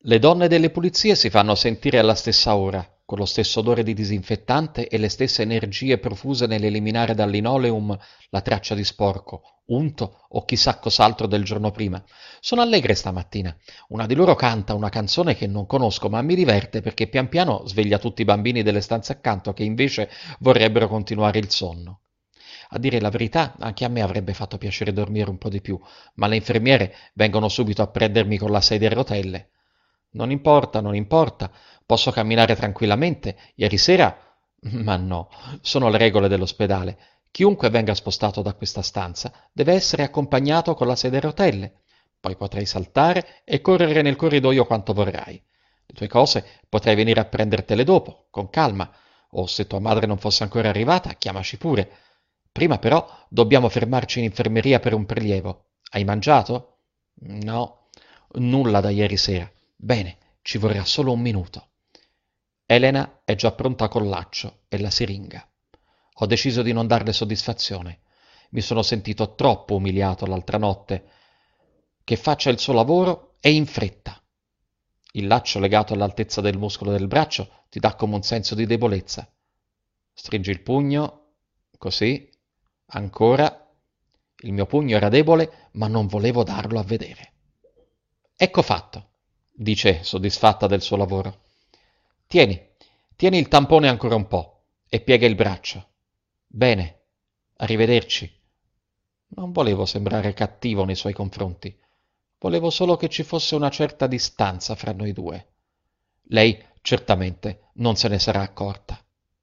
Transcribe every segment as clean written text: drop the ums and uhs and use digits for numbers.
Le donne delle pulizie si fanno sentire alla stessa ora, con lo stesso odore di disinfettante e le stesse energie profuse nell'eliminare dal linoleum la traccia di sporco, unto o chissà cos'altro del giorno prima. Sono allegre stamattina. Una di loro canta una canzone che non conosco, ma mi diverte perché pian piano sveglia tutti i bambini delle stanze accanto che invece vorrebbero continuare il sonno. A dire la verità, anche a me avrebbe fatto piacere dormire un po' di più, ma le infermiere vengono subito a prendermi con la sedia a rotelle. Non importa, non importa, posso camminare tranquillamente. Ieri sera... Ma no, sono le regole dell'ospedale. Chiunque venga spostato da questa stanza deve essere accompagnato con la sedia a rotelle. Poi potrai saltare e correre nel corridoio quanto vorrai. Le tue cose potrai venire a prendertele dopo, con calma, o se tua madre non fosse ancora arrivata, chiamaci pure. Prima però dobbiamo fermarci in infermeria per un prelievo. Hai mangiato? No, nulla da ieri sera. Bene, ci vorrà solo un minuto. Elena è già pronta col laccio e la siringa. Ho deciso di non darle soddisfazione. Mi sono sentito troppo umiliato l'altra notte. Che faccia il suo lavoro e in fretta. Il laccio legato all'altezza del muscolo del braccio ti dà come un senso di debolezza. Stringi il pugno, così, ancora. Il mio pugno era debole, ma non volevo darlo a vedere. Ecco fatto, dice soddisfatta del suo lavoro. Tieni, tieni il tampone ancora un po' e piega il braccio. Bene, arrivederci. Non volevo sembrare cattivo nei suoi confronti. Volevo solo che ci fosse una certa distanza fra noi due. Lei certamente non se ne sarà accorta.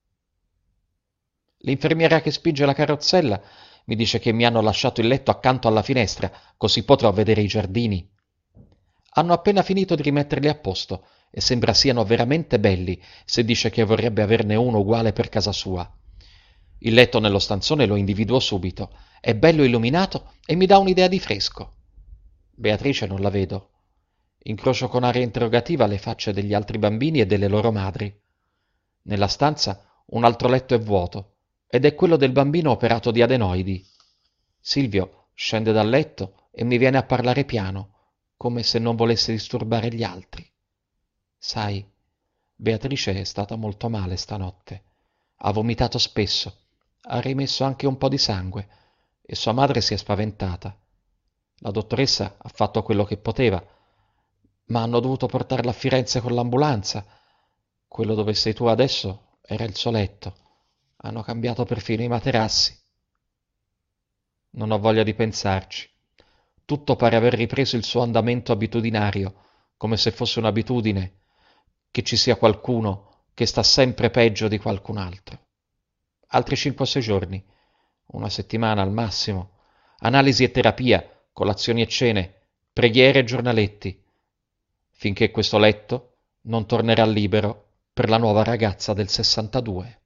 L'infermiera che spinge la carrozzella mi dice che mi hanno lasciato il letto accanto alla finestra, così potrò vedere i giardini. Hanno appena finito di rimetterli a posto e sembra siano veramente belli se dice che vorrebbe averne uno uguale per casa sua. Il letto nello stanzone lo individuo subito, è bello illuminato e mi dà un'idea di fresco. Beatrice non la vedo. Incrocio con aria interrogativa le facce degli altri bambini e delle loro madri. Nella stanza un altro letto è vuoto ed è quello del bambino operato di adenoidi. Silvio scende dal letto e mi viene a parlare piano, come se non volesse disturbare gli altri. Sai, Beatrice è stata molto male stanotte. Ha vomitato spesso, ha rimesso anche un po' di sangue e sua madre si è spaventata. La dottoressa ha fatto quello che poteva, ma hanno dovuto portarla a Firenze con l'ambulanza. Quello dove sei tu adesso era il suo letto. Hanno cambiato perfino i materassi. Non ho voglia di pensarci. Tutto pare aver ripreso il suo andamento abitudinario, come se fosse un'abitudine, che ci sia qualcuno che sta sempre peggio di qualcun altro. Altri 5 o 6 giorni, una settimana al massimo, analisi e terapia, colazioni e cene, preghiere e giornaletti, finché questo letto non tornerà libero per la nuova ragazza del 62.